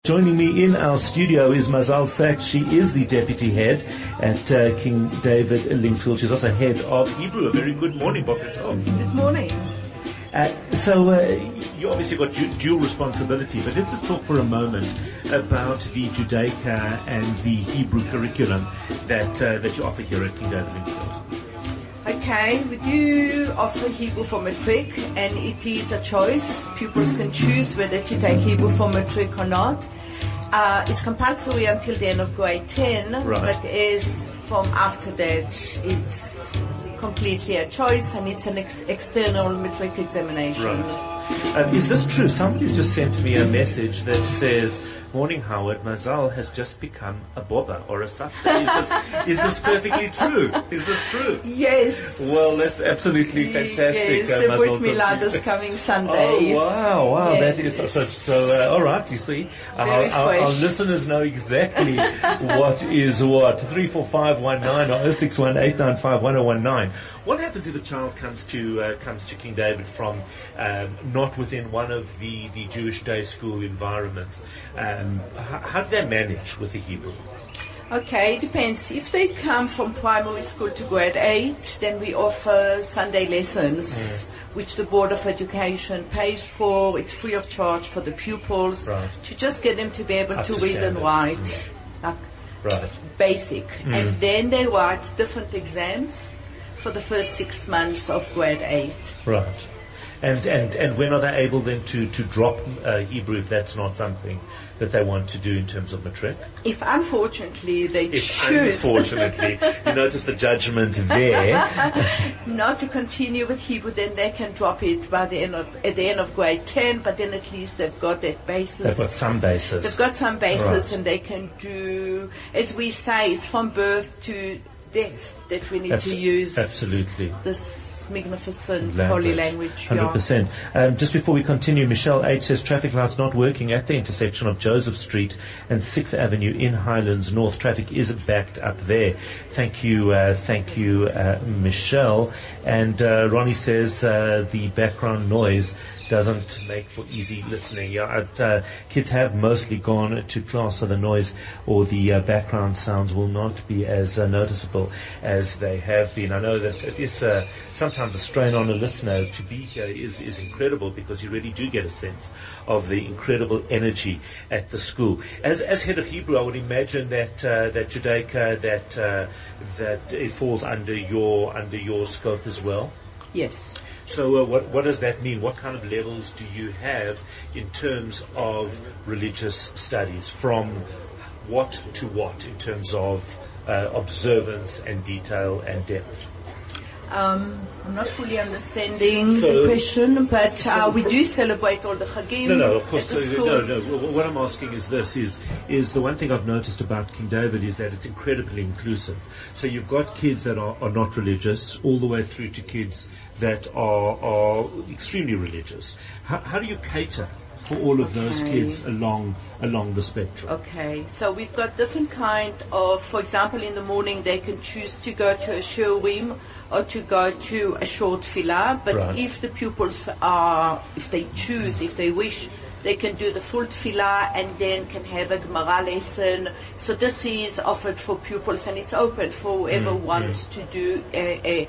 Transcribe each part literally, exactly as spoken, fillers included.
Joining me in our studio is Mazal Sachs. She is the deputy head at uh, King David Linksfield. She's also head of Hebrew. A very good morning, Boker Tov. Good morning. Uh, so uh, you obviously got du- dual responsibility, but let's just talk for a moment about the Judaica and the Hebrew curriculum that uh, that you offer here at King David Linksfield. Okay, we do offer Hebrew for matric, and it is a choice. Pupils can choose whether to take Hebrew for matric or not. Uh, it's compulsory until the end of grade ten, right. But is from after that, it's completely a choice, and it's an ex- external matric examination. Right. Um, is this true? Somebody's just sent me a message that says, "Morning, Howard. Mazal has just become a boba or a safta." Is this, is this perfectly true? Is this true? Yes. Well, that's absolutely fantastic. Yes, uh, the Mazal Brit Milad is coming Sunday. Oh, wow, wow, yes. that is so, so, so uh, all right, you see, our, our, our listeners know exactly what is what. three four five one nine or oh six one eight nine five one oh one nine. What happens if a child comes to uh, comes to King David from um, not within one of the, the Jewish day school environments? Um, how, how do they manage with the Hebrew? Okay, it depends. If they come from primary school to grade eight, then we offer Sunday lessons, mm. which the Board of Education pays for. It's free of charge for the pupils, right. to just get them to be able Up to to read and write. Mm. Like right. Basic. Mm. And then they write different exams for the first six months of grade eight. Right. And, and, and when are they able then to, to drop uh, Hebrew if that's not something that they want to do in terms of matric? If unfortunately they if choose... unfortunately, you notice the judgment there. Not to continue with Hebrew, then they can drop it by the end of, at the end of grade ten, but then at least they've got that basis. They've got some basis. They've got some basis, right. And they can do, as we say, it's from birth to death that we need Abs- to use absolutely. this magnificent language. holy language. one hundred percent. Yeah. Um, just before we continue, Michelle H says traffic lights not working at the intersection of Joseph Street and sixth Avenue in Highlands North. Traffic is backed up there. Thank you, uh, thank you, uh, Michelle. And uh, Ronnie says uh, the background noise doesn't make for easy listening. Yeah, uh, kids have mostly gone to class, so the noise or the uh, background sounds will not be as uh, noticeable as they have been. I know that it is uh, sometimes a strain on a listener. To be here is, is incredible because you really do get a sense of the incredible energy at the school. As as head of Hebrew, I would imagine that uh, that Judaica that uh, that it falls under your under your scope as well. Yes. So uh, what, what does that mean? What kind of levels do you have in terms of religious studies? From what to what in terms of uh, observance and detail and depth? Um, I'm not fully understanding so, the question, but uh, we do celebrate all the Chagim. No, no, of course. So, school. no, no. What I'm asking is this: is is the one thing I've noticed about King David is that it's incredibly inclusive. So you've got kids that are, are not religious, all the way through to kids that are are extremely religious. How, how do you cater for all of those okay. kids along along the spectrum? Okay, so we've got different kind of, for example, in the morning they can choose to go to a shiurim or to go to a short tefillah, but right. if the pupils are, if they choose, if they wish, they can do the full tefillah and then can have a Gemara lesson. So this is offered for pupils and it's open for whoever mm, wants mm. to do a, a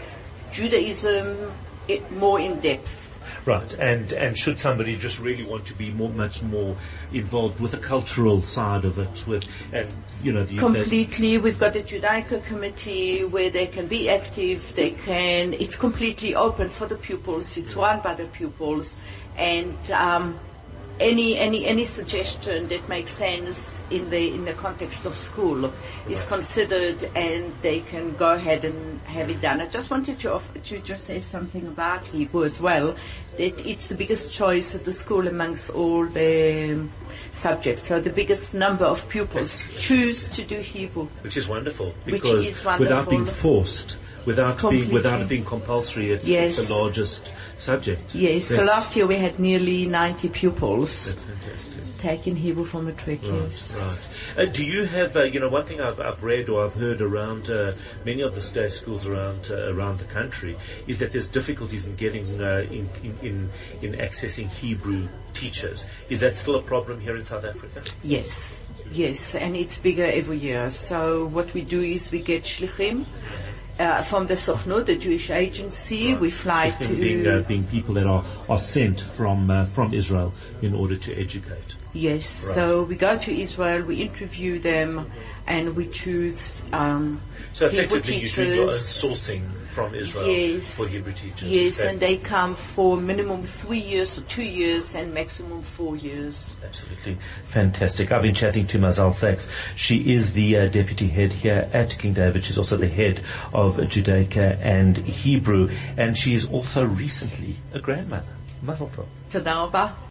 Judaism it, more in depth. Right, and and should somebody just really want to be more, much more involved with the cultural side of it, with and you know the completely, we've got a Judaica committee where they can be active. They can. It's completely open for the pupils. It's run by the pupils, and um, any any any suggestion that makes sense in the in the context of school is considered, and they can go ahead and have it done. I just wanted to offer, to just say something about Hebrew as well. That it's the biggest choice at the school amongst all the subjects. So the biggest number of pupils choose to do Hebrew, which is wonderful which because is wonderful. without being forced Without Completely. being without it being compulsory, it's, Yes. it's the largest subject. Yes, so That's- last year we had nearly ninety pupils That's fantastic. taking Hebrew for matric. Right, Yes. right. Uh, do you have, uh, you know, one thing I've, I've read or I've heard around uh, many of the day schools around uh, around the country is that there's difficulties in getting uh, in, in in in accessing Hebrew teachers. Is that still a problem here in South Africa? Yes, yes, and it's bigger every year. So what we do is we get shlichim uh, from the Sochnut, the Jewish agency. We fly Them to being, uh, being people that are, are sent from uh, from Israel in order to educate. yes. Right. So we go to Israel, we interview them, and we choose um, So Hebrew effectively, you do your own teachers. sourcing from Israel Yes. for Hebrew teachers. Yes, That- and they come for minimum three years or two years and maximum four years. Absolutely fantastic. I've been chatting to Mazal Sachs. She is the uh, deputy head here at King David. She's also the head of Judaica and Hebrew, and she is also recently a grandmother. Mazel tov. Toda rabah.